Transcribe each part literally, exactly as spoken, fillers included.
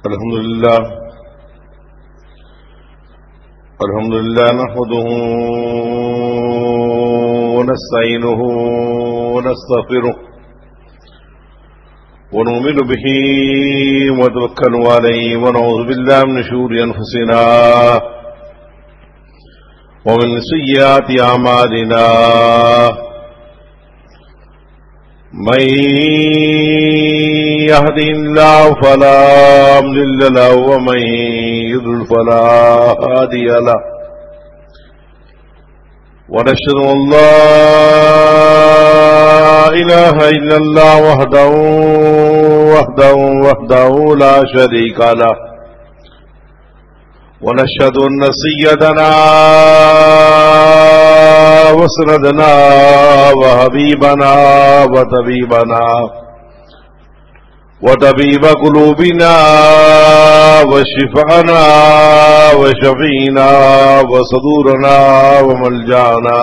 الحمد لله الحمد لله نحمده ونستعينه ونستغفره ونؤمن به ونتوكل عليه ونعوذ بالله من شرور أنفسنا ومن سيئات أعمالنا من يهده الله فلا مضل له ومن يضلل فلا هادي له ونشهد أن لا إله إلا الله وحده وحده وحده لا شريك له ونشهد أن سيدنا وسندنا وحبيبنا وطبيبنا وطبيب قلوبنا وشفعنا وشفينا وصدورنا وملجانا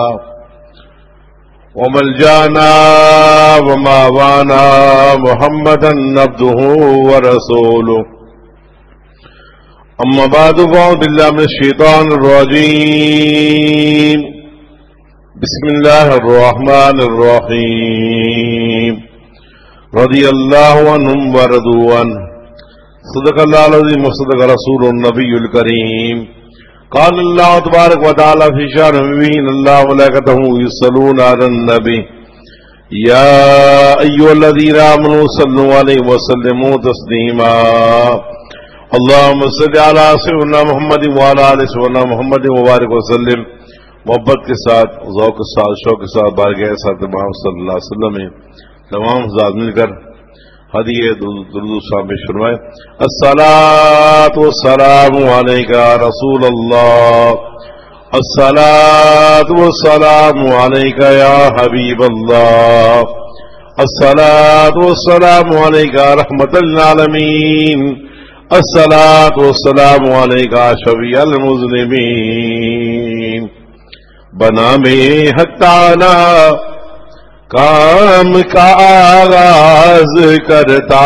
وملجانا وماوانا محمدا عبده ورسوله أما بعد فأعوذ بالله من الشيطان الرجيم بسم الله الرحمن الرحيم رضي الله عنهم ورضوا عنه صدق الله العظيم وصدق رسول النبي الكريم قال الله تبارك وتعالى في شأن مبين الله وملائكته يصلون على النبي يا أيها الذين آمنوا صلوا عليه وسلموا تسليما اللهم صل على سيدنا محمد وعلى آل سيدنا محمد وبارك وسلم. محبت کے ساتھ ذوق کے ساتھ شوق کے ساتھ بارگاہ ساتھ محمد صلی اللہ علیہ وسلم میں تمام حضرات مل کر ہدیہ درود السلام پیش فرمائے. الصلاۃ والسلام علیک رسول اللہ الصلاۃ والسلام علیک یا حبیب اللہ الصلاۃ والسلام علیک رحمۃ للعالمین الصلاۃ والسلام علیک شفیع المذنبین. بنا میں حق تعالی کام کا آغاز کرتا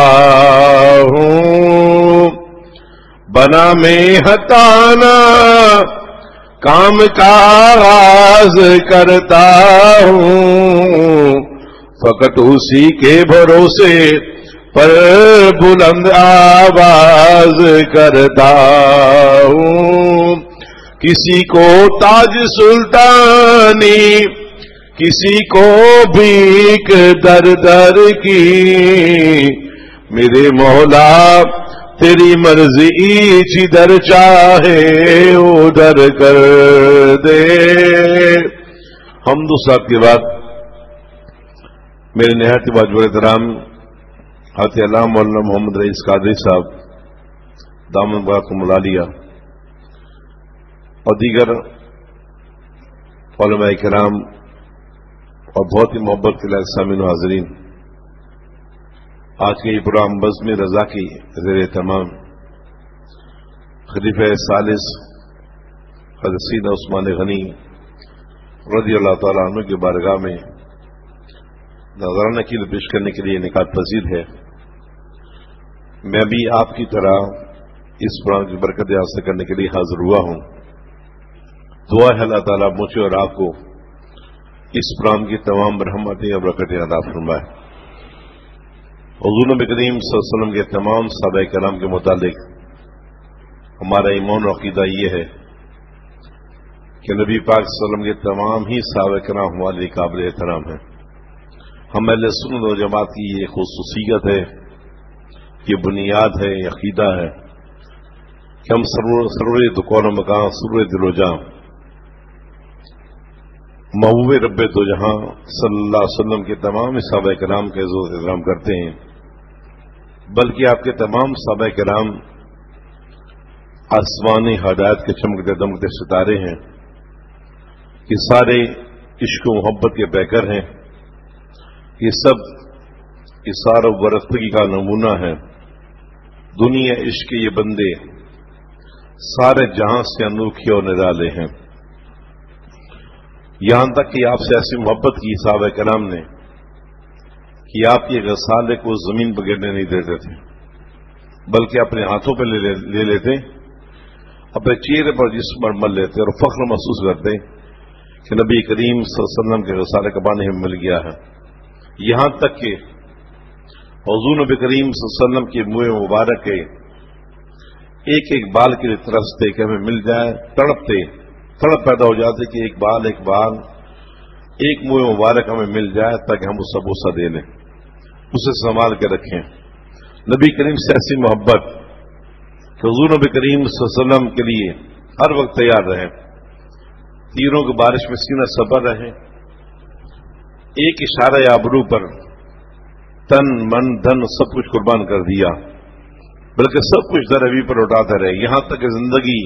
ہوں بنا میں حق تعالی کام کا آغاز کرتا ہوں فقط اسی کے بھروسے پر بلند آواز کرتا ہوں. کسی کو تاج سلطانی کسی کو بھیک در در کی میرے مولا تیری مرضی جدھر چاہے ادھر کر دے. حمد صاحب کے بعد میرے نہایت واجب احترام حضرت علامہ مولانا محمد رئیس قادری صاحب دامن برکاتہم العالیہ اور دیگر علماء کرام اور بہت ہی محبت کے لائق سامعین و حاضرین، آج کے یہ پروگرام بزم رضا کی زیر اہتمام خلیفہ ثالث حضرت سیدنا عثمان غنی رضی اللہ تعالیٰ عنہ کی بارگاہ میں نذرانہ کی پیش کرنے کے لیے انعقاد پذیر ہے. میں بھی آپ کی طرح اس پروگرام کی برکت حاصل کرنے کے لیے حاضر ہوا ہوں. دعا ہے اللہ تعالیٰ مجھے اور آپ کو اس پروگرام کی تمام رحمتیں اور برکتیں عطا فرمائے. حضور نبی کریم صلی اللہ علیہ وسلم کے تمام صحابہ کرام کے متعلق ہمارا ایمان و عقیدہ یہ ہے کہ نبی پاک صلی اللہ علیہ وسلم کے تمام ہی صحابہ کرام ہمارے لیے قابل احترام ہیں. ہم اہل سنت و جماعت کی یہ خصوصیت ہے، یہ بنیاد ہے، یہ عقیدہ ہے کہ ہم سرور دکان و مکان سرور دل و جاں محبوب رب دو جہاں صلی اللہ علیہ وسلم کے تمام صحابہ کرام کا عزت و احترام کرتے ہیں، بلکہ آپ کے تمام صحابہ کرام آسمانی ہدایت کے چمکتے دمکتے ستارے ہیں. یہ سارے عشق و محبت کے پیکر ہیں. یہ سب اثار و برفتگی کا نمونہ ہے. دنیا عشق کے یہ بندے سارے جہاں سے انوکھے اور نرالے ہیں. یہاں تک کہ آپ سے ایسی محبت کی صحابہ کرام نے کہ آپ کے غسالے کو زمین پر گرنے نہیں دیتے تھے. بلکہ اپنے ہاتھوں پہ لے, لے لیتے، اپنے چہرے پر جسم پر مل لیتے اور فخر محسوس کرتے کہ نبی کریم صلی اللہ علیہ وسلم کے غسالہ کا پانی ہمیں مل گیا ہے، یہاں تک کہ حضور نبی کریم صلی اللہ علیہ وسلم کے منہ مبارک کے ایک ایک بال کے لیے ترستے کہ ہمیں مل جائے، تڑپتے، تڑپ پیدا ہو جاتے کہ ایک بال ایک بال ایک منہ مبارک ہمیں مل جائے تاکہ ہم اس سے بوسہ دے لیں، اسے سنبھال کے رکھیں۔ نبی کریم سے ایسی محبت کہ حضور نبی کریم صلی اللہ علیہ وسلم کے لیے ہر وقت تیار رہیں، تیروں کی بارش میں سینہ صبر رہیں، ایک اشارہ آبرو پر تن من دھن سب کچھ قربان کر دیا، بلکہ سب کچھ در ابھی پر اٹھاتے رہے، یہاں تک کہ زندگی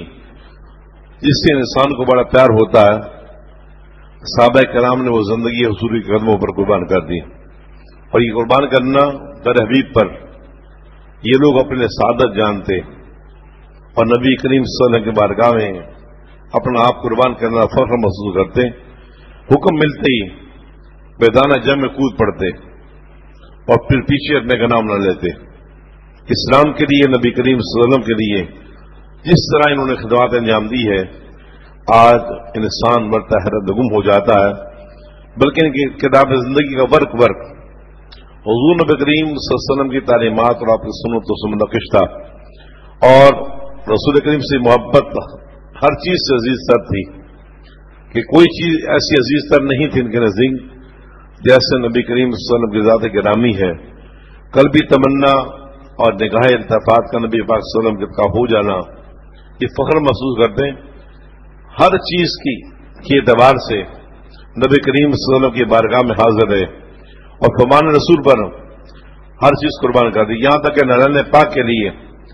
جس سے انسان کو بڑا پیار ہوتا ہے، صحابہ کرام نے وہ زندگی حضور کے قدموں پر قربان کر دی، اور یہ قربان کرنا در حبیب پر یہ لوگ اپنے سعادت جانتے اور نبی کریم صلی اللہ علیہ وسلم کی بارگاہ میں اپنا آپ قربان کرنا فخر محسوس کرتے، حکم ملتے ہی میدان جنگ میں کود پڑتے اور پھر پیچھے اپنے کا نام نہ لیتے۔ اسلام کے لیے، نبی کریم صلی اللہ علیہ وسلم کے لیے جس طرح انہوں نے خدمات انجام دی ہے، آج انسان مرتا حیرت گم ہو جاتا ہے، بلکہ ان کی کتاب زندگی کا ورق ورق حضور نبی کریم صلی اللہ علیہ وسلم کی تعلیمات اور آپ کی سنت و منعقش تھا، اور رسول کریم سے محبت ہر چیز سے عزیز تر تھی کہ کوئی چیز ایسی عزیز تر نہیں تھی ان کے نزدیک جیسے نبی کریم صلی اللہ علیہ وسلم کی ذات گرامی ہے۔ قلبی تمنا اور نگاہ التفات کا نبی پاک صلی اللہ علیہ وسلم کا ہو جانا، یہ فخر محسوس کرتے ہیں ہر چیز کی کے اعتبار سے نبی کریم صلی اللہ علیہ وسلم کی بارگاہ میں حاضر ہے اور فرمان رسول پر ہر چیز قربان کر دی، یہاں تک کہ نالین پاک کے لیے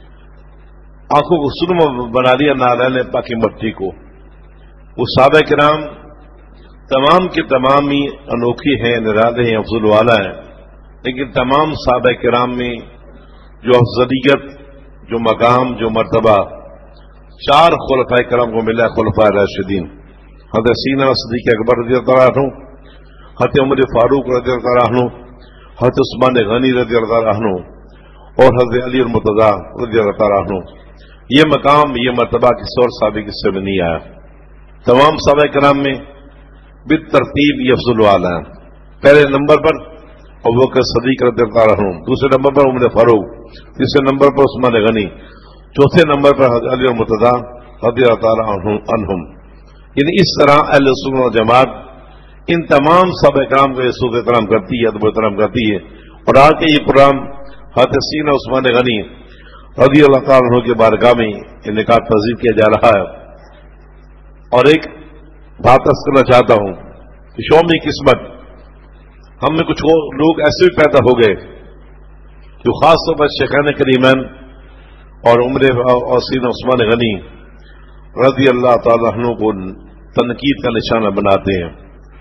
آنکھوں کو سرم بنا دیا نالین پاک کی مٹی کو۔ وہ صحابہ کرام تمام کے تمام ہی انوکھے ہیں، نرالے ہیں، افضل والا ہیں، لیکن تمام صحابہ کرام میں جو افضلیت، جو مقام، جو مرتبہ چار خلفائے کرام کو ملا، خلفائے راشدین حضرت سیدنا صدیق اکبر رضی اللہ عنہ، حضرت عمر فاروق رضی اللہ عنہ، حضرت عثمان غنی رضی اللہ عنہ اور حضرت علی المرتضیٰ رضی اللہ عنہ۔ یہ مقام، یہ مرتبہ کسی اور صحابی کس سے بھی نہیں آیا۔ تمام صحابہ کرام میں بالترتیب یہ افضل والا ہے۔ پہلے نمبر پر ابوبکر صدیق رضی اللہ عنہ، دوسرے نمبر پر عمر فاروق، تیسرے نمبر پر عثمان غنی، چوتھے نمبر پر حضرت علی المرتضیٰ رضی اللہ عنہم۔ یعنی اس طرح اہل سنت و جماعت ان تمام صحابہ کرام کو سود احترام کرتی ہے، ادب احترام کرتی ہے، اور آج کے یہ پروگرام حضرت سیدنا عثمان غنی رضی اللہ تعالیٰ عنہ کے بارگاہ میں انعقاد پذیر کیا جا رہا ہے۔ اور ایک بات عرض کرنا چاہتا ہوں کہ شومی قسمت ہم میں کچھ لوگ ایسے بھی پیدا ہو گئے جو خاص طور پر شیخین کریمین اور عمر اور سیدنا عثمان غنی رضی اللہ تعالیٰ عنہ کو تنقید کا نشانہ بناتے ہیں،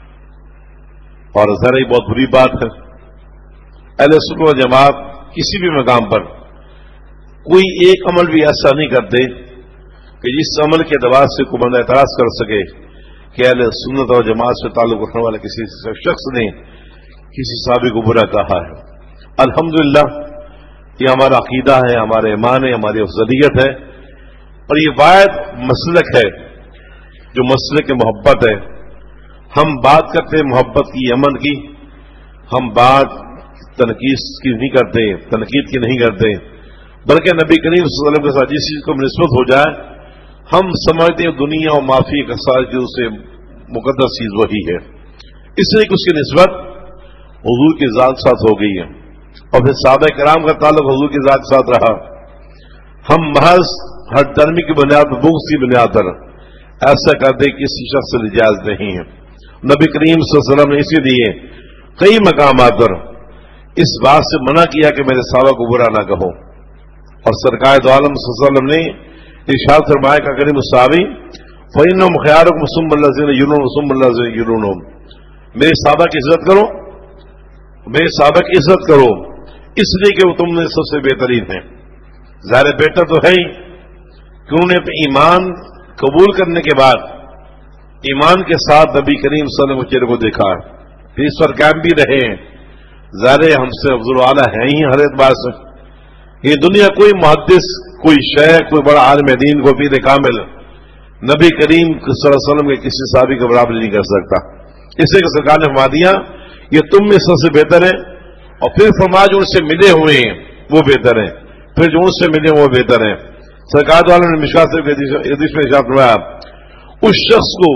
اور ذرا ہی بہت بری بات ہے۔ اہل سنت و جماعت کسی بھی مقام پر کوئی ایک عمل بھی ایسا نہیں کرتے کہ جس عمل کے اعتبار سے کوئی بندہ اعتراض کر سکے کہ اہل سنت و جماعت سے تعلق رکھنے والے کسی شخص نے کسی صحابی کو برا کہا ہے۔ الحمدللہ یہ ہمارا عقیدہ ہے، ہمارے ایمان ہے، ہماری افضلیت ہے، اور یہ واحد مسلک ہے جو مسلک محبت ہے۔ ہم بات کرتے ہیں محبت کی، امن کی، ہم بات تنقید کی نہیں کرتے، تنقید کی نہیں کرتے، بلکہ نبی کریم صلی اللہ علیہ وسلم کے ساتھ جس چیز کو نسبت ہو جائے ہم سمجھتے ہیں دنیا اور معافی کا ساری چیزوں سے مقدس چیز وہی ہے، اس لیے کہ اس کی نسبت حضور کی ذات ساتھ ہو گئی ہے، اور پھر صحابہ کرام کا تعلق حضور کی ذات ساتھ رہا۔ ہم محض ہر درمی کی بنیاد پر، بغض کی بنیاد پر ایسا کرتے کسی شخص سے جائز نہیں ہے۔ نبی کریم صلی اللہ علیہ وسلم نے اسی لیے کئی مقامات پر اس بات سے منع کیا کہ میرے صحابہ کو برا نہ کہو، اور سرکار دو عالم صلی اللہ علیہ وسلم نے ارشاد فرمایا کہ کریم الصحابی فإنهم خياركم ثم الذين يلونهم ثم الذين يلونهم، میرے صحابہ کی عزت کرو، میرے صحابہ کی عزت کرو اس لیے کہ وہ تم نے سب سے بہترین ہیں۔ ظاہر بیٹا تو ہے ہی کہ انہوں نے اپنے ایمان قبول کرنے کے بعد ایمان کے ساتھ نبی کریم صلی اللہ علیہ وسلم کے چہرے کو دیکھا، پھر اس پر قائم بھی رہے ہیں، ظاہر ہم سے افضل اعلیٰ ہیں ہی ہر اعتبار سے، یہ دنیا کوئی محدث، کوئی شیخ، کوئی بڑا عالم دین، کوئی پیر کامل نبی کریم صلی اللہ علیہ وسلم کے کسی صحابی کو برابر نہیں کر سکتا. اس لیے کہ سرکار نے فرما دیا یہ تم میں سب سے بہتر ہے، اور پھر فرمایا جو ان سے ملے ہوئے ہیں وہ بہتر ہیں، پھر جو ان سے ملے وہ بہتر ہیں. سرکار والوں نے مشکات سے حدیث میں ارشاد فرمایا اس شخص کو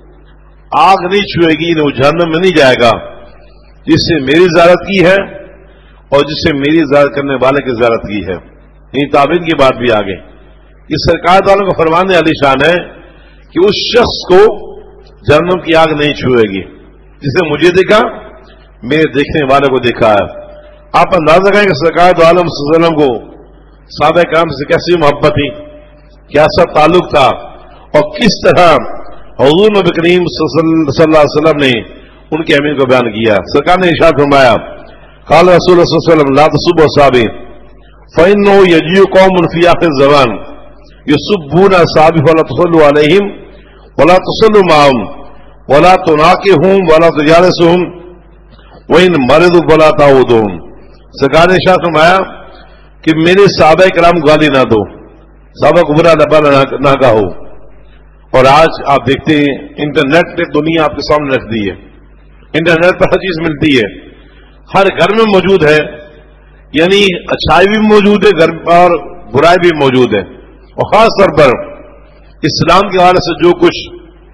آگ نہیں چھوئے گی، وہ جہنم میں نہیں جائے گا جس سے میری زیارت کی ہے اور جس سے میری زیارت کرنے والے کی زیارت کی ہے. یہ تعبیر کی بات بھی آگے یہ سرکار والوں کو فرمانے علی شان ہے کہ اس شخص کو جہنم کی آگ نہیں چھوئے گی جسے مجھے دیکھا، میرے دیکھنے والے کو دیکھا ہے. آپ اندازہ کریں کہ سرکار عالم صلی اللہ علیہ وسلم کو صحابہ کرام سے کیسی محبت تھی، کیسا تعلق تھا، اور کس طرح حضور نبی کریم صلی اللہ علیہ وسلم نے ان کی اہمیت کو بیان کیا. سرکار نے ارشاد فرمایا قال رسول اللہ صلی اللہ علیہ وسلم لا تسبوا اصحابی فإنه يجيء قوم في آخر الزمان يسبون اصحابي فلا تصلوا عليهم ولا تصلوا معهم ولا تناكحوهم ولا تجالسوهم وإن مرضوا فلا تعودوهم. سرکار نے ارشاد فرمایا کہ میرے صحابہ کرام گالی نہ دو، صحابہ کو برا نہ کہو. اور آج آپ دیکھتے ہیں انٹرنیٹ نے دنیا آپ کے سامنے رکھ دی ہے، انٹرنیٹ پر ہر چیز ملتی ہے، ہر گھر میں موجود ہے، یعنی اچھائی بھی موجود ہے گھر اور برائی بھی موجود ہے. اور خاص طور پر اسلام کے حوالے سے جو کچھ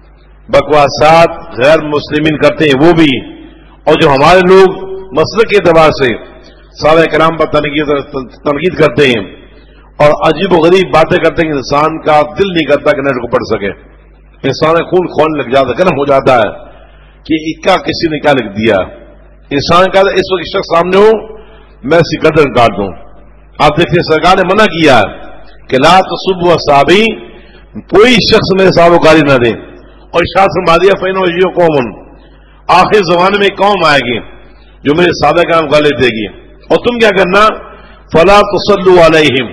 بکواسات غیر مسلمین کرتے ہیں وہ بھی، اور جو ہمارے لوگ مسلک کے اعتبار سے صحابہ کرام پر تنقید کرتے ہیں اور عجیب و غریب باتیں کرتے ہیں، انسان کا دل نہیں کرتا کہ نیٹ کو پڑھ سکے. انسان خون کھولنے لگ جاتا ہے، گرم ہو جاتا ہے کہ اکا کسی نے کیا لکھ دیا. انسان کا اس وقت شخص سامنے ہو میں اسی قدر کاٹ دوں. آپ دیکھیں سرکار نے منع کیا کہ لا تسبوا اصحابی، کوئی شخص میرے صحابہ گالی نہ دے. اور ارشاد فرما دیا فإنه يجيء قوم، آخر زمانے میں قوم آئے گی جو میرے صحابہ کرام گالی دے گی، اور تم کیا کرنا فلا تصلوا علیہم،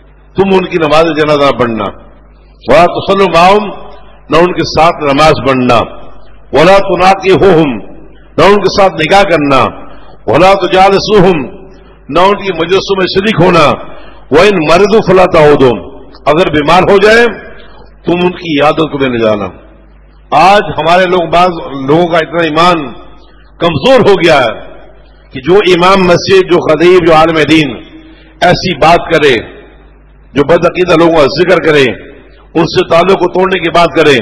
تم ان کی نماز جنازہ پڑھنا، ولا تصلوا معهم، نہ ان کے ساتھ نماز پڑھنا، ولا تناکحوہم، نہ ان کے ساتھ نکاح کرنا، ولا تجالسوہم، نہ ان کی مجلسوں میں شریک ہونا، وإن مرضوا فلا تعودوہم، اگر بیمار ہو جائے تم ان کی عادت کو لینے جانا. آج ہمارے لوگ بعض لوگوں کا اتنا ایمان کمزور ہو گیا ہے کہ جو امام مسجد، جو خطیب، جو عالم دین ایسی بات کرے، جو بدعقیدہ لوگوں کا ذکر کرے، ان سے تعلق کو توڑنے کی بات کرے،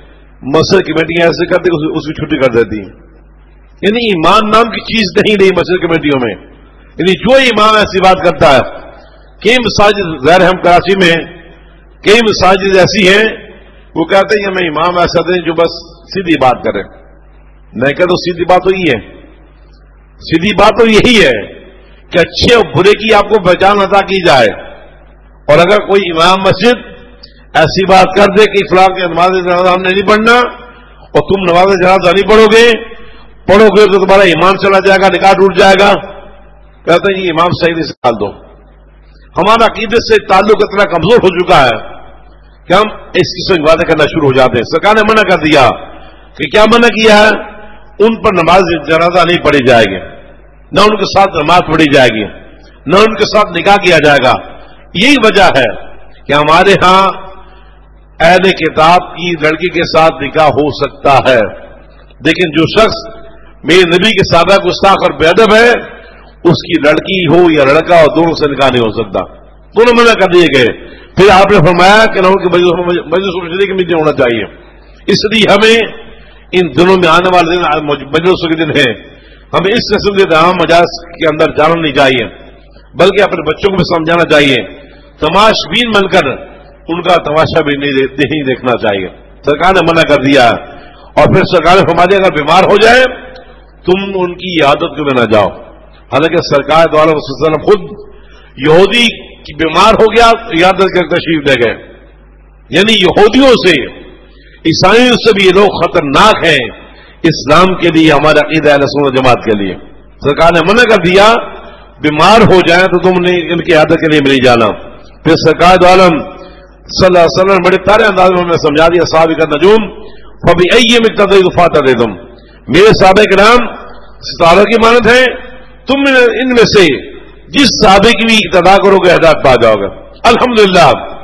مسجد کمیٹیاں ایسے کرتی اس کی چھٹی کر دیتی ہیں. یعنی ایمان نام کی چیز نہیں رہی مسجد کمیٹیوں میں. یعنی جو امام ایسی بات کرتا ہے، کئی مساجد ظاہر ہم کراچی میں کئی مساجد ایسی ہیں وہ کہتے ہیں ہمیں امام ایسا دیں جو بس سیدھی بات کرے. میں کہتا ہوں سیدھی بات تو یہ ہے، سیدھی بات تو یہی ہے کہ اچھے اور برے کی آپ کو پہچان عطا کی جائے. اور اگر کوئی امام مسجد ایسی بات کر دے کہ فلاں کے نماز جنازہ ہم نے نہیں پڑھنا اور تم نماز جنازہ نہیں پڑھو گے پڑھو گے تو تمہارا ایمان چلا جائے گا، نکاح ٹوٹ جائے گا، کہتے ہیں یہ امام صحیح نہیں نکال دو. ہمارا عقیدت سے تعلق اتنا کمزور ہو چکا ہے کہ ہم اس قسم کی باتیں کرنا شروع ہو جاتے ہیں. سرکار نے منع کر دیا کہ کیا منع کیا ہے؟ ان پر نماز جنازہ نہیں پڑھی جائے گی، نہ ان کے ساتھ نماز پڑھی جائے گی، نہ ان کے ساتھ نکاح کیا جائے گا. یہی وجہ ہے کہ ہمارے ہاں اہل کتاب کی لڑکی کے ساتھ نکاح ہو سکتا ہے، لیکن جو شخص میرے نبی کے صحابہ گستاخ اور بے ادب ہے اس کی لڑکی ہو یا لڑکا ہو دونوں سے نکاح نہیں ہو سکتا. دونوں منع کر دیے گئے. پھر آپ نے فرمایا کہ نہ ان کے مجلس و مشرے کے میٹنگ ہونا چاہیے. اس لیے ہمیں ان دنوں میں آنے والے دن مجلسوں کے دن ہیں، ہمیں اس قسم کے تمام مجالس کے اندر جانا نہیں چاہیے، بلکہ اپنے بچوں کو بھی سمجھانا چاہیے. تماش بین بن کر ان کا تماشا بھی نہیں دیکھنا چاہیے. سرکار نے منع کر دیا. اور پھر سرکار نے فرما دیا اگر بیمار ہو جائے تم ان کی عادت کو نہ جاؤ. حالانکہ سرکار دو عالم صلی اللہ علیہ وسلم خود یہودی کی بیمار ہو گیا عادت کر تشریف دے گئے. یعنی یہودیوں سے عیسائیوں سے بھی یہ لوگ خطرناک ہیں اسلام کے لیے، ہمارے عقیدہ اہل سنت جماعت کے لیے. سرکار نے منع کر دیا بیمار ہو جائیں تو تم نے ان کی عادت کے لیے نہیں جانا. پھر سرکار دو عالم صلی اللہ علیہ وسلم بڑے پیارے انداز میں ہمیں سمجھا دیا صحابہ کا نجوم فبأي مقتدى فاقتدوا، میرے صحابہ کرام ستاروں کی مانند ہیں، تم ان میں سے جس صحابی کی بھی اقتدا کرو گے ہدایت پا جاؤ گے. الحمدللہ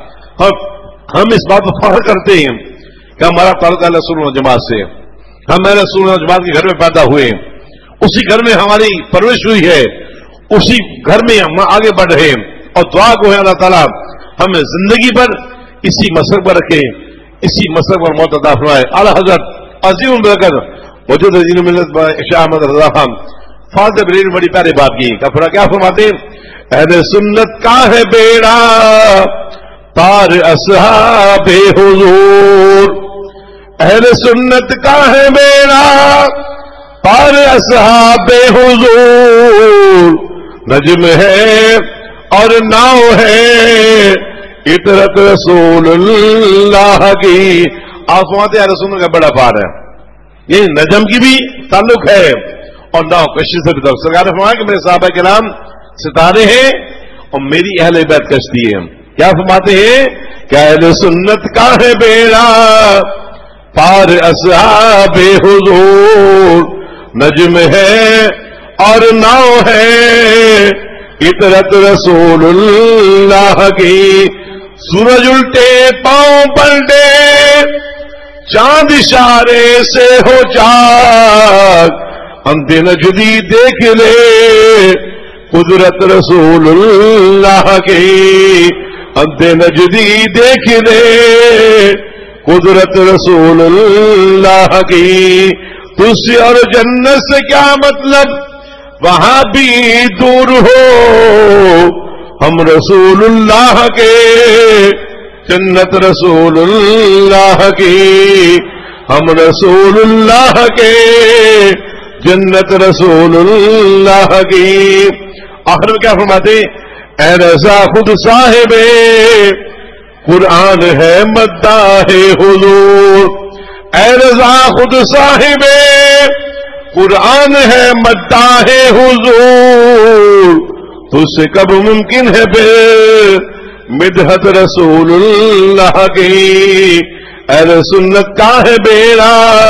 ہم اس بات کو فخر کرتے ہیں کہ ہمارا تعلق اہل سنت والجماعت سے. ہم اہل سنت والجماعت کے گھر میں پیدا ہوئے ہیں, اسی گھر میں ہماری پرورش ہوئی ہے, اسی گھر میں ہم آگے بڑھ رہے ہیں, اور دعا کو ہے اللہ تعالیٰ ہمیں زندگی پر اسی مسلک پر رکھے, اسی مسلک پر موت عطا فرمائے. اعلیٰ حضرت عظیم البرکت موجود عظیم ملت شاہ احمد رضا خان فاضل بریلوی نے بڑی پیاری بات کی. کفرا کیا فرماتے ہیں, اہل سنت کا ہے بیڑا پار اصحاب حضور, اہل سنت کا ہے بیڑا پار اصحاب حضور, نجم ہے اور ناؤ ہے اطرت رسول اللہ کی. آپ فرماتے ہیں اہل سنت کا بڑا پار ہے, یہ نجم کی بھی تعلق ہے اور ناؤ کشتی سے بھی تعلق. سرکار نے فرمایا کہ میرے صحابہ کرام ستارے ہیں اور میری اہل بیت کشتی ہے. کیا فرماتے ہیں کہ اہل سنت کا ہے بیڑا پار اصحاب حضور, نجم ہے اور ناؤ ہے اطرت رسول اللہ کی. سورج الٹے پاؤں پلٹے چاند اشارے سے ہو جاگ, اندھے نجدی دیکھ لے قدرت رسول اللہ کی, اندھے نجدی دیکھ لے قدرت رسول اللہ کی. تجھ سے اور جنت سے کیا مطلب وہاں بھی دور ہو, ہم رسول اللہ کے جنت رسول اللہ کی, ہم رسول اللہ کے جنت رسول اللہ کی. آخر میں کیا فرماتے, اے رضا خود صاحب قرآن ہے مداح حضور, اے رضا خود صاحب قرآن ہے مداح حضور, تو سے کب ممکن ہے پھر مدحت رسول اللہ کی. اہل سنت کا ہے بیڑا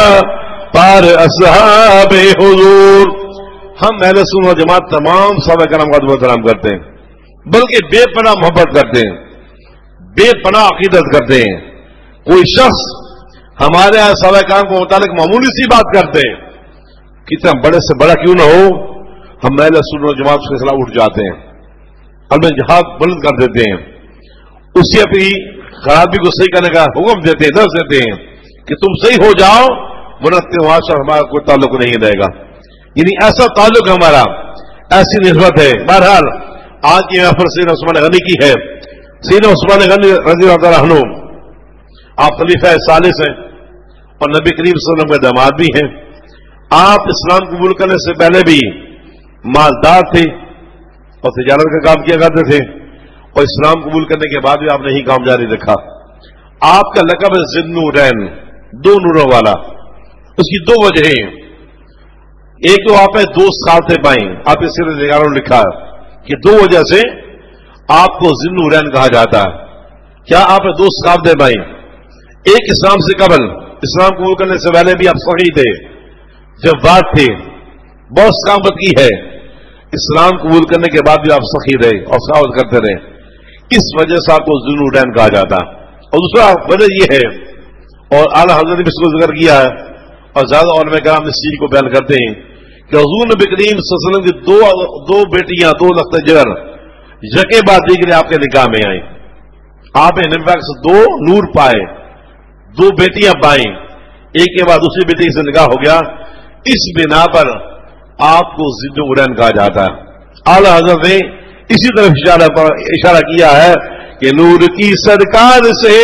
پار اصحاب حضور. ہم اہل سنت والجماعت تمام صحابہ کرام کا احترام کرتے ہیں, بلکہ بے پناہ محبت کرتے ہیں, بے پناہ عقیدت کرتے ہیں. کوئی شخص ہمارے یہاں صحابہ کرام کو متعلق معمولی سی بات کرتے ہیں, کتنا بڑے سے بڑا کیوں نہ ہو, ہم اہل سنت والجماعت کے خلاف اٹھ جاتے ہیں, ہمیں جہاد بلند کر دیتے ہیں, اسی اپنی خرابی کو صحیح کرنے کا حکم دیتے ہیں, درس دیتے ہیں کہ تم صحیح ہو جاؤ ورنہ وہاں سے ہمارا کوئی تعلق نہیں رہے گا. یعنی ایسا تعلق ہمارا, ایسی نسبت ہے. بہرحال آج کی محفل سیدنا عثمان غنی کی ہے. سیدنا عثمان غنی رضی اللہ تعالیٰ عنہ آپ خلیفہ ثالث ہیں اور نبی کریم صلی اللہ علیہ وسلم کے داماد بھی ہیں. آپ اسلام قبول کرنے سے پہلے بھی مالدار تھے اور تجارت کا کام کیا کرتے تھے, اور اسلام قبول کرنے کے بعد بھی آپ نے ہی کام جاری رکھا. آپ کا لقب ہے ذی النورین, دو نوروں والا. اس کی دو وجہ ہیں. ایک تو آپ نے دو سکھاتے پائیں, آپ اس سیرت نگاروں نے لکھا کہ دو وجہ سے آپ کو ذی النورین کہا جاتا ہے. کیا آپ نے دو سکھاتے پائیں؟ ایک اسلام سے قبل, اسلام قبول کرنے سے پہلے بھی آپ صحیح تھے, جب بات تھے, بہت سخاوت کی ہے. اسلام قبول کرنے کے بعد بھی آپ سخی رہے اور سخاوت کرتے رہے, اس وجہ سے آپ کو ذی النورین کہا جاتا. اور دوسرا وجہ یہ ہے, اور اعلیٰ حضرت نے اس کو ذکر کیا ہے اور زیادہ علماء کرام اس چیز کو بیان کرتے ہیں کہ حضور نبی کریم صلی اللہ علیہ وسلم کی دو دو بیٹیاں, دو لخت جگر یکے بعد دیگرے آپ کے نکاح میں آئیں. آپ نے نبی پاک سے دو نور پائے, دو بیٹیاں پائیں, ایک کے بعد دوسری بیٹی سے نکاح ہو گیا. اس بنا پر آپ کو ذی النورین کہا جاتا ہے. اعلیٰ حضرت نے اسی طرف اشارہ پر اشارہ کیا ہے کہ نور کی سرکار سے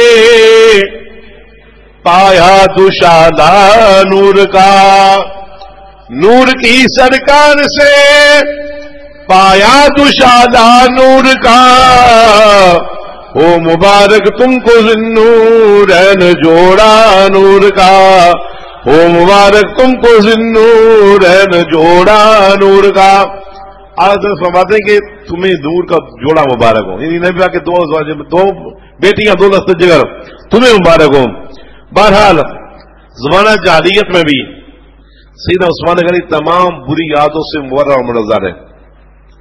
پایا دوشادہ نور کا, نور کی سرکار سے پایا دوشادہ نور کا, او مبارک تم کو ذی النورین جوڑا نور کا, او مبارک تم کو ذی النورین جوڑا نور کا. آج فرماتے ہیں کہ تمہیں نور کا جوڑا مبارک ہو, یعنی نبی کے دو دو بیٹیاں, دو لخت جگر تمہیں مبارک ہو. بہرحال زمانہ جاہلیت میں بھی سیدنا عثمان غنی تمام بری عادتوں سے مورع اور منزہ ہے.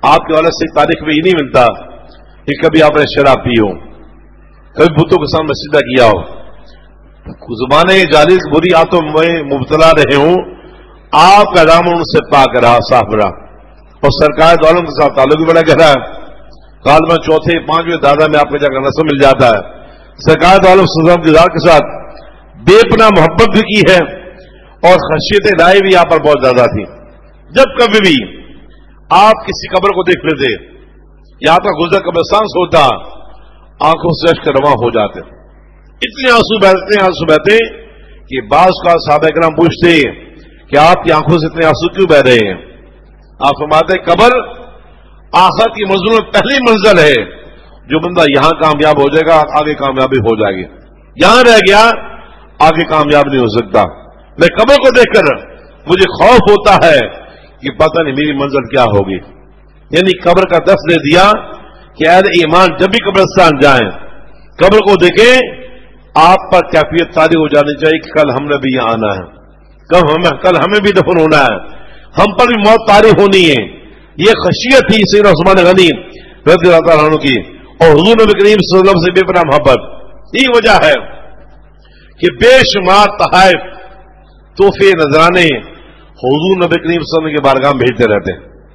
آپ کے والد سے تاریخ میں یہ نہیں ملتا کہ کبھی آپ نے شراب پی ہو، کبھی بتوں کے سامنے سجدہ کیا ہو، زبانیں جالیس بری عادتوں میں مبتلا رہے ہوں، آپ کا دامن ان سے پاک رہا، صاف رہا، اور سرکار دو عالم کے ساتھ تعلق بھی بڑا گہرا ہے۔ غالباً چوتھے پانچویں دادا میں آپ کو جا کر نسل مل جاتا ہے۔ سرکار دو عالم صلی اللہ علیہ وسلم کے ساتھ بے پناہ محبت بھی کی ہے، اور خشیت الہی بھی یہاں پر بہت زیادہ تھی۔ جب کبھی بھی آپ کسی قبر کو دیکھ لیتے یا آپ کا گزر قبرستان سے ہوتا، آنکھوں سے اشک رواں ہو جاتے، اتنے آنسو بہتے آنسو بہتے کہ بعض کا صحابہ کرام پوچھتے کہ آپ کی آنکھوں سے اتنے آنسو کیوں بہ رہے ہیں؟ آپ فرماتے قبر آخرت کی منزل میں پہلی منزل ہے، جو بندہ یہاں کامیاب ہو جائے گا آگے کامیابی ہو جائے گی، یہاں رہ گیا آگے کامیاب نہیں ہو سکتا۔ میں قبر کو دیکھ کر مجھے خوف ہوتا ہے کہ پتہ نہیں میری منزل کیا ہوگی۔ یعنی قبر کا دس دے دیا کہ اہل ایمان جب بھی قبرستان جائیں قبر کو دیکھیں، آپ پر کیفیت طاری ہو جانی چاہیے کہ کل ہم نے بھی یہاں آنا ہے، کل ہمیں کل ہمیں بھی دفن ہونا ہے، ہم پر بھی موت طاری ہونی ہے۔ یہ خشیت تھی سیدنا عثمان غنی رضی اللہ تعالیٰ عنہ کی، اور حضور نبی کریم صلی اللہ علیہ وسلم سے بے پناہ محبت۔ یہی وجہ ہے کہ بے شمار تحائف تحفے نذرانے حضور نبی کریم صلی اللہ علیہ وسلم کے بارگاہ میں بھیجتے رہتے،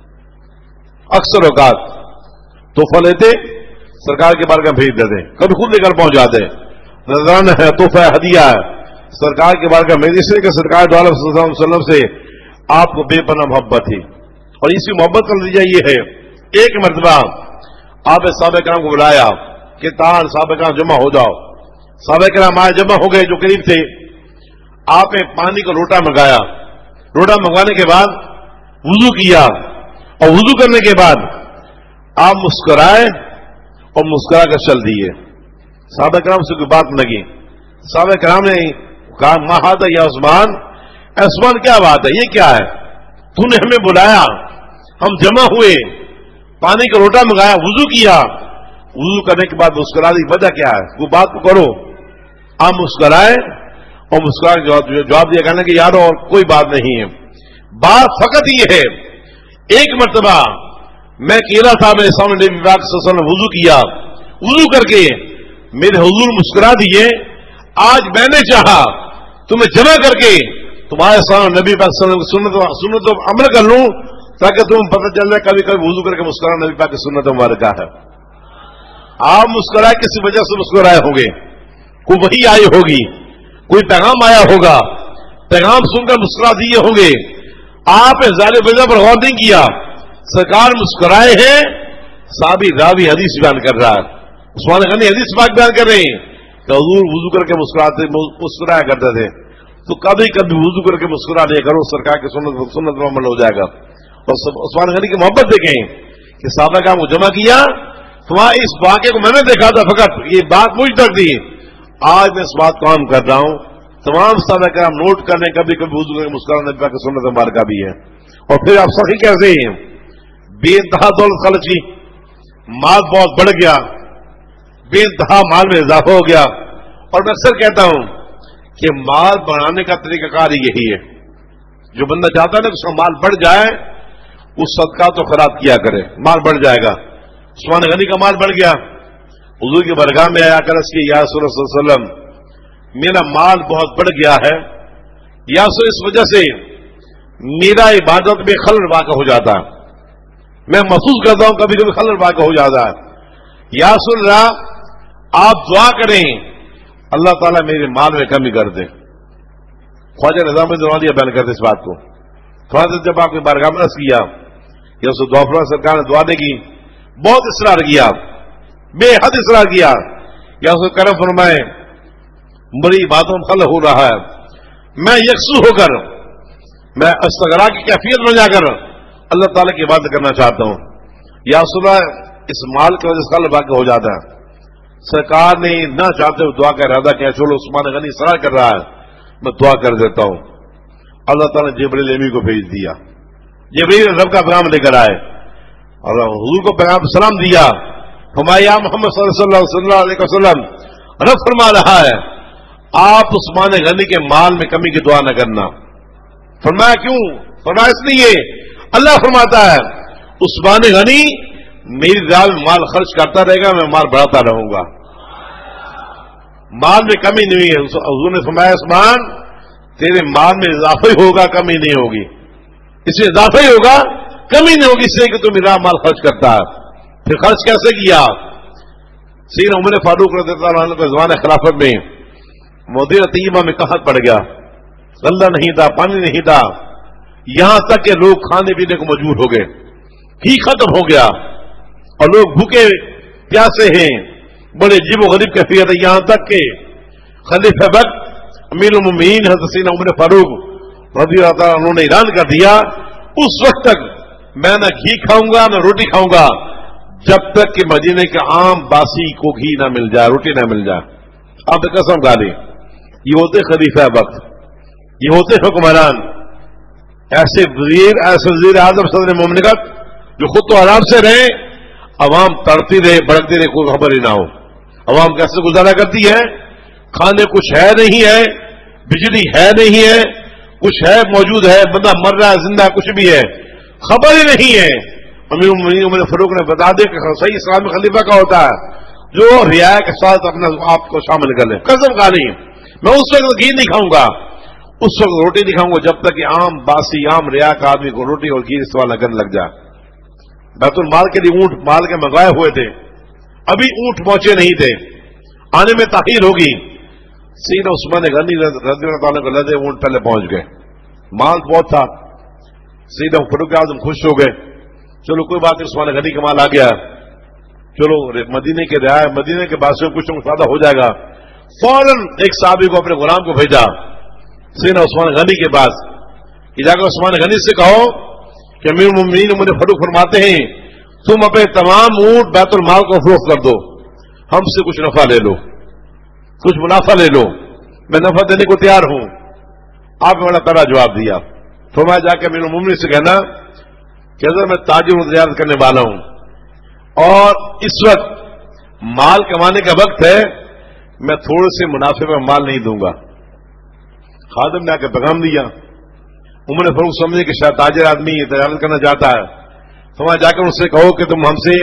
اکثر اوقات تحفہ لیتے سرکار کے بارگاہ میں بھیج دیتے، کبھی خود لے کر پہنچ جاتے، نذرانہ ہے، تحفہ ہے، ہدیہ ہے، سرکار کے بارگاہ میں، اس لیے کہ سرکار دو عالم صلی اللہ علیہ وسلم سے آپ کو بے پناہ محبت تھی۔ اور اسی محبت کا نتیجہ یہ ہے، ایک مرتبہ آپ نے صحابہ کرام کو بلایا کہ تان صحابہ کرام جمع ہو جاؤ، صحابہ کرام آئے، جمع ہو گئے جو قریب تھے، آپ نے پانی کا لوٹا منگایا، لوٹا منگوانے کے بعد وضو کیا، اور وضو کرنے کے بعد آپ مسکرائے اور مسکرا کر چل دیے۔ صحابہ کرام سے کوئی بات لگی، صحابہ کرام نے کہا ما ھذا یا عثمان، عثمان کیا بات ہے، یہ کیا ہے، تو نے ہمیں بلایا، ہم جمع ہوئے، پانی کا لوٹا منگایا، وضو کیا، وضو کرنے کے بعد مسکرا دی، وجہ کیا ہے، وہ بات کو کرو۔ آپ مسکرائے اور مسکرا کے جواب دیا کہنے کہ یار اور کوئی بات نہیں ہے، بات فقط یہ ہے ایک مرتبہ میں اکیلا تھا، میرے سامنے نبی پاک صلی اللہ علیہ وسلم نے وضو کیا، وضو کر کے میرے حضور مسکرا دیے، آج میں نے چاہا تمہیں جمع کر کے تمہارے سامنے نبی پاک صلی اللہ علیہ وسلم کی سنت و عمل کر لوں، تاکہ تم پتہ چل جائے کبھی کبھی وضو کر کے مسکرانا نبی پاک کی سنت مبارکہ ہے۔ آپ مسکرائے کسی وجہ سے مسکرائے ہوں گے، کوئی وحی آئی ہوگی، کوئی پیغام آیا ہوگا، پیغام سن کر مسکرا دیے ہوں گے، آپ نے ظاہر وجہ پر غور نہیں کیا، سرکار مسکرائے ہیں، صحابی راوی حدیث بیان کر رہا ہے، عثمان غنی حدیث پاک بیان کر رہے ہیں کہ حضور وضو کر کے مسکراتے مسکرایا کرتے تھے، تو کبھی کبھی وضو کر کے مسکرا لیا کرو، سرکار کی سنت سنت میں عمل ہو جائے گا۔ اور عثمان غنی کی محبت دیکھیں کہ صحابہ کرام کو جمع کیا، تو وہاں اس واقعے کو میں نے دیکھا تھا، فقط یہ بات مجھ تک تھی، آج میں اس بات کو عام کر رہا ہوں، تمام صحابہ کرام نوٹ کرنے، کبھی کبھی وضو کر کے مسکرانا نبی پاک کی سنت مبارکہ بھی ہے۔ اور پھر آپ سخی کیسے ہیں، بے انتہا دولت خرچی، مال بہت بڑھ گیا، بے انتہا مال میں اضافہ ہو گیا، اور میں اکثر کہتا ہوں کہ مال بڑھانے کا طریقہ کار یہی ہے، جو بندہ چاہتا ہے نا کہ اس کا مال بڑھ جائے، اس صدقہ تو خراب کیا کرے، مال بڑھ جائے گا۔ عثمان غنی کا مال بڑھ گیا، حضور کی برگاہ میں آیا کر اس کی یا رسول اللہ صلی اللہ علیہ وسلم میرا مال بہت بڑھ گیا ہے، یا سو اس وجہ سے میرا عبادت میں خلل واقع ہو جاتا ہے، میں محسوس کرتا ہوں کبھی کبھی خلل واقع ہو جاتا ہے، یا رسول اللہ آپ دعا کریں اللہ تعالیٰ میرے مال میں کمی کر دے۔ خواجہ نظام الدین بیان کرتے اس بات کو، خواجہ جب آپ نے بارگاہ میں عرض کیا یا اس دعا فرما، سرکار نے دعا دے گی، بہت اصرار کیا، بے حد اصرار کیا، یا اس کو کرم فرمائے بڑی باتوں میں خلل ہو رہا ہے، میں یکسو ہو کر میں استغراق کی کیفیت میں جا کر اللہ تعالیٰ کی عبادت کرنا چاہتا ہوں، یا صبح اس مال کی وجہ سے خلل واقع ہو جاتا ہے۔ سرکار نے نہ چاہتے ہوئے دعا کا ارادہ کیا، چلو عثمان غنی اصرار کر رہا ہے، میں دعا کر دیتا ہوں۔ اللہ تعالیٰ نے جبریل امی کو بھیج دیا، جبریل رب کا پیغام لے کر آئے اور حضور کو پیغام سلام دیا، فرمایا محمد صلی اللہ علیہ وسلم رب فرما رہا ہے آپ عثمان غنی کے مال میں کمی کی دعا نہ کرنا۔ فرمایا کیوں؟ فرمایا اس لیے اللہ فرماتا ہے عثمان غنی میری راہ میں مال خرچ کرتا رہے گا، میں مال بڑھاتا رہوں گا، مال میں کمی نہیں ہے. حضور نے فرمایا عثمان تیرے مال میں اضافہ ہی ہوگا، کمی نہیں ہوگی. اس میں اضافہ ہی ہوگا، کمی نہیں ہوگی، اس لیے کہ تو میرا مال خرچ کرتا ہے. پھر خرچ کیسے کیا؟ سیدنا عمر فاروق رضی اللہ عنہ کے زمانے خلافت میں مدینہ طیبہ میں قحط پڑ گیا، غلہ نہیں تھا، پانی نہیں تھا، یہاں تک کہ لوگ کھانے پینے کو مجبور ہو گئے، گھی ختم ہو گیا اور لوگ بھوکے پیاسے ہیں، بڑے عجیب و غریب کیفیت ہے. یہاں تک کہ خلیفہ وقت امیر المومنین حضرت سیدنا عمر فاروق رضی اللہ عنہ انہوں نے اعلان کر دیا اس وقت تک میں نہ گھی کھاؤں گا نہ روٹی کھاؤں گا جب تک کہ مدینے کے عام باسی کو گھی نہ مل جائے، روٹی نہ مل جائے. آپ نے قسم کھا لی. یہ ہوتے خلیفہ وقت، یہ ہوتے حکمران، ایسے وزیر ایسے وزیر اعظم صدر مملکت جو خود تو آرام سے رہے، عوام تڑپتی رہے بڑھتی رہے، کوئی خبر ہی نہ ہو. عوام کیسے گزارا کرتی ہے؟ کھانے کچھ ہے نہیں ہے، بجلی ہے نہیں ہے، کچھ ہے موجود ہے، بندہ مر رہا ہے زندہ کچھ بھی ہے، خبر ہی نہیں ہے. امیر المومنین عمر فاروق نے بتا دیا کہ صحیح اسلامی خلیفہ کا ہوتا ہے جو رعایا کے ساتھ اپنے آپ کو شامل کر لے. قسم کھا لی میں اس وقت گھی نہیں کھاؤں گا، اس وقت روٹی نہیں کھاؤں گا جب تک کہ عام باسی عام رعایا کا آدمی کو روٹی اور گھی استعمال نہ کرنے لگ جائے. بیت المال کے لیے اونٹ مال کے منگوائے ہوئے تھے، ابھی اونٹ پہنچے نہیں تھے، آنے میں تاخیر ہوگی. سیدنا عثمان غنی رضی اللہ تعالیٰ کو لدے اونٹ پہلے پہنچ گئے، مال بہت تھا. سیدنا فاروق اعظم خوش ہو گئے، چلو کوئی بات نہیں، عثمان غنی کا مال آ گیا، چلو مدینے کے رعایا مدینے کے باسیوں کو کچھ فائدہ ہو جائے گا. فوراً ایک صحابی کو اپنے غلام کو بھیجا سیدنا عثمان غنی کے پاس کہ جا کر عثمان غنی سے کہو کہ امیر المومنین عمر فاروق فرماتے ہیں تم اپنے تمام اونٹ بیت المال کو فروخت کر دو، ہم سے کچھ نفع لے لو، کچھ منافع لے لو، میں نفع دینے کو تیار ہوں. آپ نے بڑا تڑا جواب دیا. تو میں جا کے امیر المومنین سے کہنا کہ اگر میں تاجر تجارت کرنے والا ہوں اور اس وقت مال کمانے کا وقت ہے، میں تھوڑے سے منافع میں مال نہیں دوں گا. خادم نے آ کے پیغام دیا. عمر فاروق سمجھے کہ شاید تاجر آدمی تجارت کرنا چاہتا ہے، تو وہاں جا کر اس سے کہو کہ تم ہم سے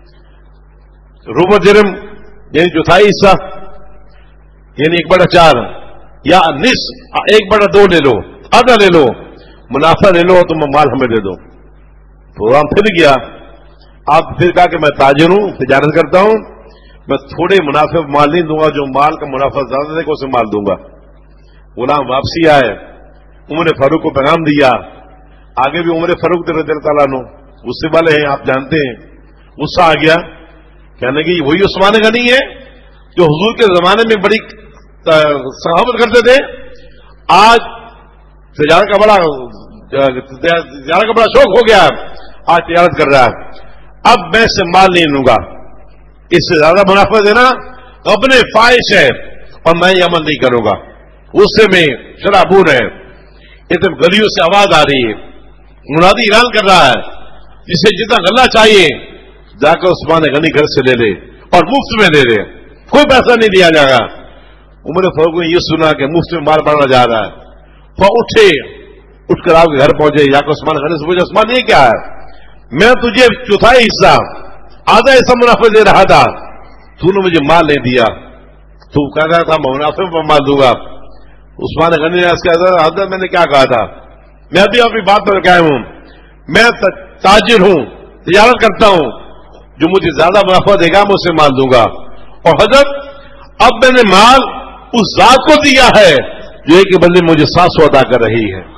ربع درہم یعنی چوتھائی حصہ یعنی ایک بڑا چار یا نصف ایک بڑا دو لے لو، آدھا لے لو، منافع لے لو، تم مال ہمیں دے دو. پروگرام پھر گیا. آپ پھر کہا کہ میں تاجر ہوں، تجارت کرتا ہوں، میں تھوڑے منافع مال نہیں دوں گا، جو مال کا منافع زیادہ دے گا اسے مال دوں گا. غلام واپسی آئے، عمر فاروق کو پیغام دیا. آگے بھی عمر فاروق رضی اللہ تعالیٰ عنہ غصے والے ہیں، آپ جانتے ہیں. غصہ آ گیا، کہنے کہ وہی عثمان غنی ہے جو حضور کے زمانے میں بڑی صحابت کرتے تھے، آج تجارت کا بڑا تجارت کا بڑا شوق ہو گیا، آج تجارت کر رہا ہے. اب میں سے مال نہیں لوں گا، اس سے زیادہ منافع دینا اپنے خواہش ہے اور میں یہ عمل نہیں کروں گا. غصے میں شرابور ہے. اتنے گلیوں سے آواز آ رہی ہے، منادی اعلان کر رہا ہے جسے جتنا غلہ چاہیے جا کر عثمان غنی گھر سے لے لے اور مفت میں لے لے، کوئی پیسہ نہیں دیا جائے گا. عمر فاروق نے یہ سنا کہ مفت میں مال بڑھنا جا رہا ہے، وہ اٹھے، اٹھ کر آپ کے گھر پہنچے. جا کر عثمان غنی سے پوچھا عثمان یہ کیا ہے؟ میں تجھے چوتھائی حصہ آدھا حصہ منافع دے رہا تھا، تو نے مجھے مال نہیں دیا، تو کہہ رہا تھا میں منافع پر مال دوں گا. عثمان غنی نے حضرت میں نے کیا کہا تھا، میں بھی اپنی بات پر قائم ہوں، میں تاجر ہوں، تجارت کرتا ہوں، جو مجھے زیادہ منافع دے گا میں اسے مال دوں گا. اور حضرت اب میں نے مال اس ذات کو دیا ہے جو ایک بندے مجھے سات سو ادا کر رہی ہے.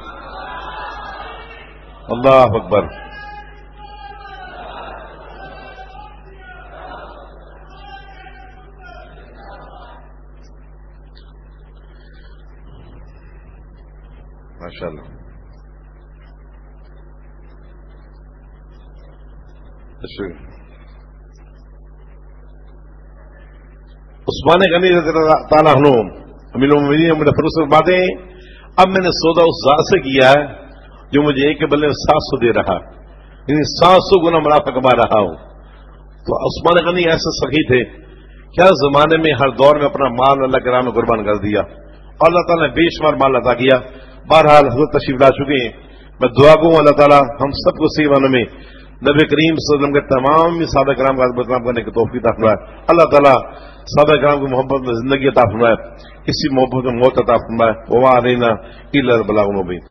اللہ اکبر. ماشاء اللہ. عثمان غنی رضی اللہ تعالیٰ عنہ امیر المومنین عمر فاروق سے باتیں، اب میں نے سودا اس ذات سے کیا ہے جو مجھے ایک کے بدلے میں سات سو دے رہا، یعنی سات سو گنا منافع کما رہا ہوں. تو عثمان غنی ایسے سخی تھے کیا زمانے میں ہر دور میں اپنا مال اللہ کے راہ میں قربان کر دیا اور اللہ تعالیٰ نے بے شمار مال عطا کیا. بہرحال حضرت تشریف لا چکے ہیں. میں دعا کروں اللہ تعالیٰ ہم سب کو صحیح معنوں میں نبی کریم صلی اللہ علیہ وسلم کے تمام صحابہ کرام کا ادب احترام کرنے کی توفیق عطا فرمائے. اللہ تعالیٰ صحابہ کرام کی محبت میں زندگی عطا فرمائے, اسی محبت میں موت عطا فرمائے. وما علینا الا البلاغ المبین.